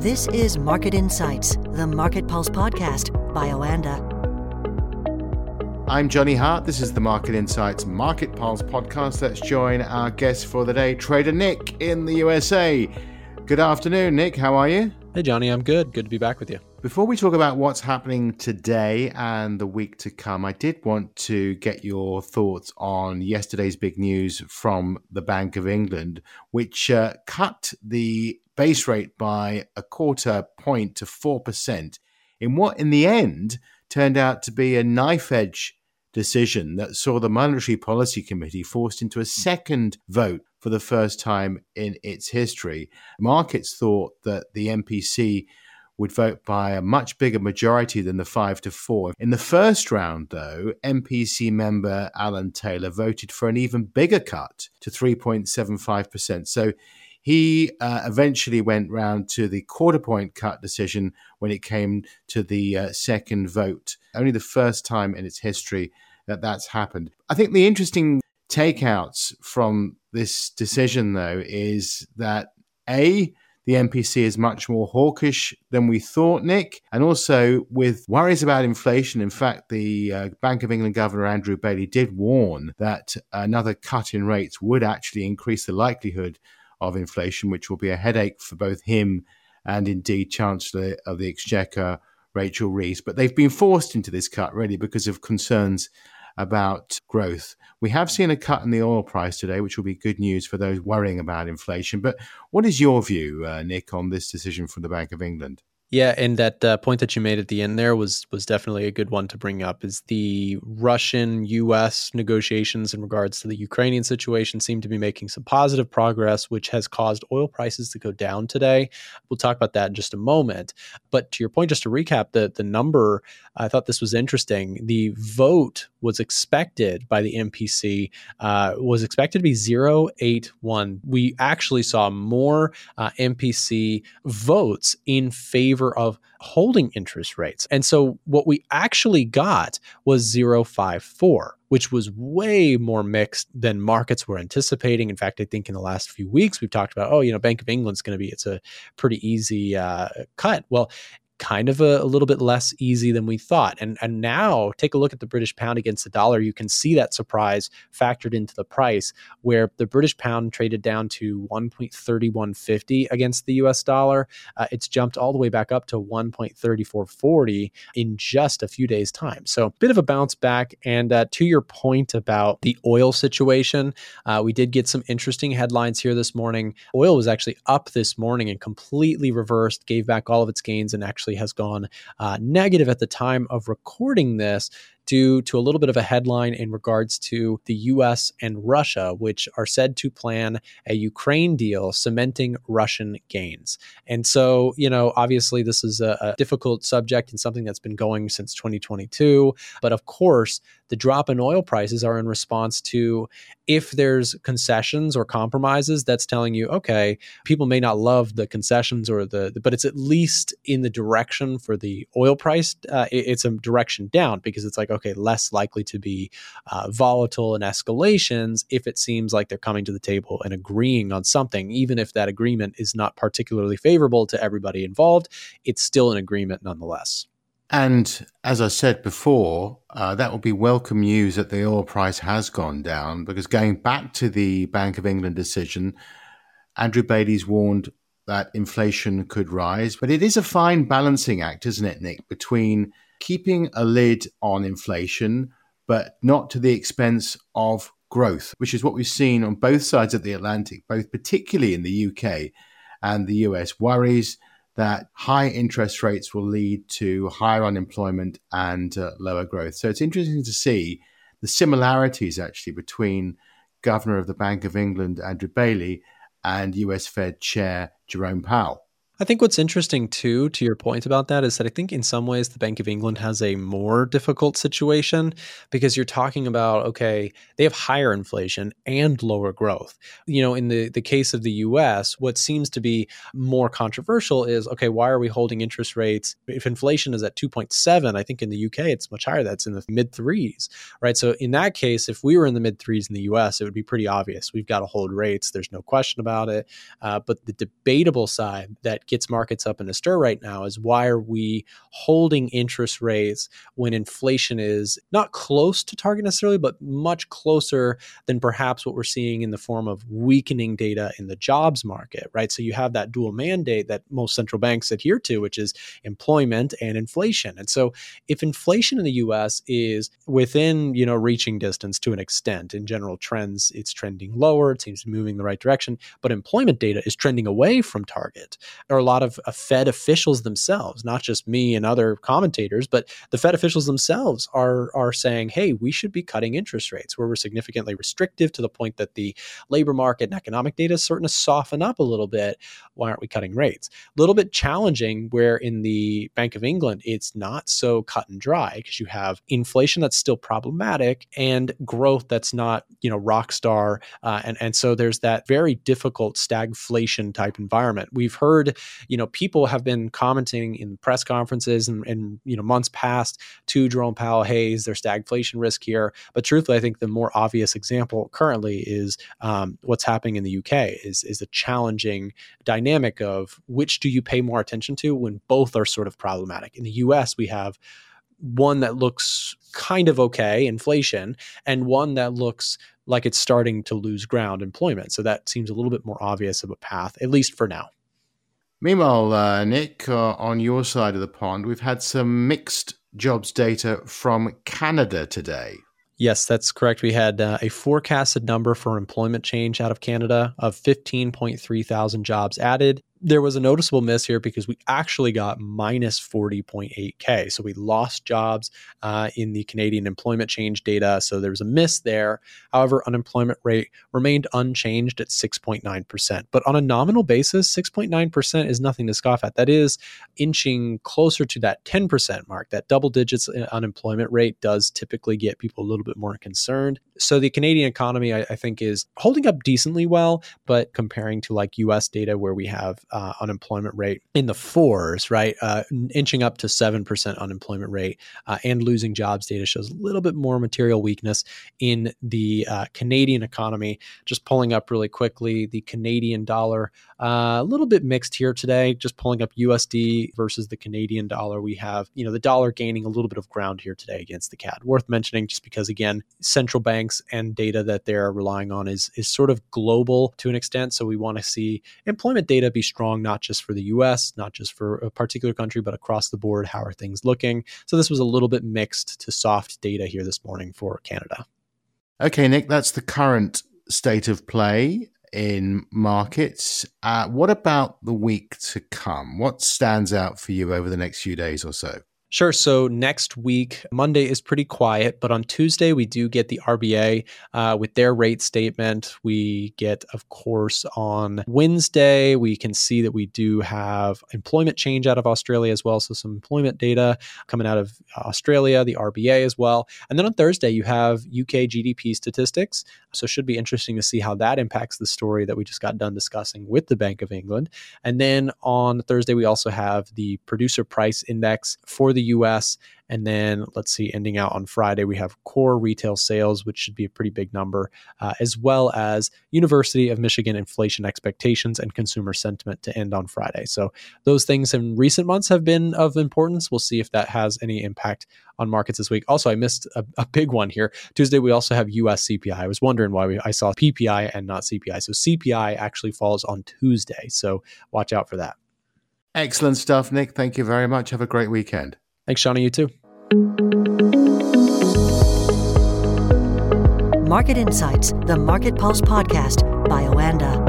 This is Market Insights, the Market Pulse podcast by Oanda. I'm Johnny Hart. This is the Market Insights Market Pulse podcast. Let's join our guest for the day, Trader Nick in the USA. Good afternoon, Nick. How are you? Hey, Johnny. I'm good. Good to be back with you. Before we talk about what's happening today and the week to come, I did want to get your thoughts on yesterday's big news from the Bank of England, which cut the base rate by a quarter point to 4% in what, in the end, turned out to be a knife-edge decision that saw the Monetary Policy Committee forced into a second vote for the first time in its history. Markets thought that the MPC would vote by a much bigger majority than the 5-4. In the first round, though, MPC member Alan Taylor voted for an even bigger cut to 3.75%. So he eventually went round to the quarter point cut decision when it came to the second vote. Only the first time in its history that that's happened. I think the interesting takeouts from this decision, though, is that A, the MPC is much more hawkish than we thought, Nick. And also with worries about inflation. In fact, the Bank of England Governor Andrew Bailey did warn that another cut in rates would actually increase the likelihood of inflation, which will be a headache for both him and indeed Chancellor of the Exchequer, Rachel Reeves. But they've been forced into this cut really because of concerns about growth. We have seen a cut in the oil price today, which will be good news for those worrying about inflation. But what is your view, Nick, on this decision from the Bank of England? Yeah, and that point that you made at the end there was definitely a good one to bring up, is the Russian-U.S. negotiations in regards to the Ukrainian situation seem to be making some positive progress, which has caused oil prices to go down today. We'll talk about that in just a moment. But to your point, just to recap, the number, I thought this was interesting. The vote was expected by the MPC, was expected to be 0.81. We actually saw more MPC votes in favor of holding interest rates. And so what we actually got was 0.54, which was way more mixed than markets were anticipating. In fact, I think in the last few weeks, we've talked about, Bank of England's going to be, it's a pretty easy cut. Well, kind of a little bit less easy than we thought. And now take a look at the British pound against the dollar. You can see that surprise factored into the price, where the British pound traded down to 1.3150 against the US dollar. It's jumped all the way back up to 1.3440 in just a few days' time. So a bit of a bounce back. And to your point about the oil situation, we did get some interesting headlines here this morning. Oil was actually up this morning and completely reversed, gave back all of its gains, and actually has gone negative at the time of recording this due to a little bit of a headline in regards to the U.S. and Russia, which are said to plan a Ukraine deal cementing Russian gains. And so, obviously this is a difficult subject and something that's been going since 2022. But of course, the drop in oil prices are in response to, if there's concessions or compromises, that's telling you, okay, people may not love the concessions but it's at least in the direction for the oil price. It's a direction down, because it's like, okay, less likely to be volatile and escalations if it seems like they're coming to the table and agreeing on something. Even if that agreement is not particularly favorable to everybody involved, it's still an agreement nonetheless. And as I said before, that will be welcome news that the oil price has gone down, because going back to the Bank of England decision, Andrew Bailey's warned that inflation could rise. But it is a fine balancing act, isn't it, Nick, between keeping a lid on inflation, but not to the expense of growth, which is what we've seen on both sides of the Atlantic, both particularly in the UK and the US. Worries that high interest rates will lead to higher unemployment and lower growth. So it's interesting to see the similarities actually between Governor of the Bank of England, Andrew Bailey, and US Fed Chair Jerome Powell. I think what's interesting too, to your point about that, is that I think in some ways the Bank of England has a more difficult situation, because you're talking about, okay, they have higher inflation and lower growth. In the case of the US, what seems to be more controversial is, okay, why are we holding interest rates? If inflation is at 2.7, I think in the UK it's much higher. That's in the mid threes, right? So in that case, if we were in the mid threes in the US, it would be pretty obvious. We've got to hold rates. There's no question about it. But the debatable side that gets markets up in a stir right now is why are we holding interest rates when inflation is not close to target necessarily, but much closer than perhaps what we're seeing in the form of weakening data in the jobs market, right? So you have that dual mandate that most central banks adhere to, which is employment and inflation. And so if inflation in the US is within, reaching distance to an extent, in general trends, it's trending lower, it seems to be moving in the right direction, but employment data is trending away from target. There are a lot of Fed officials themselves, not just me and other commentators, but the Fed officials themselves are saying, hey, we should be cutting interest rates where we're significantly restrictive to the point that the labor market and economic data is starting to soften up a little bit. Why aren't we cutting rates? A little bit challenging where in the Bank of England, it's not so cut and dry because you have inflation that's still problematic and growth that's not, rock star. And so there's that very difficult stagflation type environment. We've heard, people have been commenting in press conferences and months past to Jerome Powell, hey, is there stagflation risk here? But truthfully, I think the more obvious example currently is what's happening in the UK is a challenging dynamic of which do you pay more attention to when both are sort of problematic. In the US, we have one that looks kind of okay, inflation, and one that looks like it's starting to lose ground, employment. So that seems a little bit more obvious of a path, at least for now. Meanwhile, Nick, on your side of the pond, we've had some mixed jobs data from Canada today. Yes, that's correct. We had a forecasted number for employment change out of Canada of 15.3 thousand jobs added. There was a noticeable miss here because we actually got minus 40.8K. So we lost jobs in the Canadian employment change data. So there was a miss there. However, unemployment rate remained unchanged at 6.9%. But on a nominal basis, 6.9% is nothing to scoff at. That is inching closer to that 10% mark. That double digits unemployment rate does typically get people a little bit more concerned. So the Canadian economy, I think, is holding up decently well, but comparing to like US data where we have unemployment rate in the fours, right? Inching up to 7% unemployment rate and losing jobs data shows a little bit more material weakness in the Canadian economy. Just pulling up really quickly, the Canadian dollar, a little bit mixed here today, just pulling up USD versus the Canadian dollar. We have, the dollar gaining a little bit of ground here today against the CAD. Worth mentioning just because, again, central banks and data that they're relying on is sort of global to an extent. So we want to see employment data be strong, not just for the US, not just for a particular country, but across the board. How are things looking? So this was a little bit mixed to soft data here this morning for Canada. Okay, Nick, that's the current state of play in markets. What about the week to come? What stands out for you over the next few days or so? Sure. So next week, Monday is pretty quiet, but on Tuesday, we do get the RBA with their rate statement. We get, of course, on Wednesday, we can see that we do have employment change out of Australia as well. So some employment data coming out of Australia, the RBA as well. And then on Thursday, you have UK GDP statistics. So it should be interesting to see how that impacts the story that we just got done discussing with the Bank of England. And then on Thursday, we also have the producer price index for the US. And then let's see, ending out on Friday, we have core retail sales, which should be a pretty big number, as well as University of Michigan inflation expectations and consumer sentiment to end on Friday. So those things in recent months have been of importance. We'll see if that has any impact on markets this week. Also, I missed a big one here. Tuesday, we also have US CPI. I was wondering why I saw PPI and not CPI. So CPI actually falls on Tuesday. So watch out for that. Excellent stuff, Nick. Thank you very much. Have a great weekend. Thanks, Shawnee. You too. Market Insights, the Market Pulse podcast by Oanda.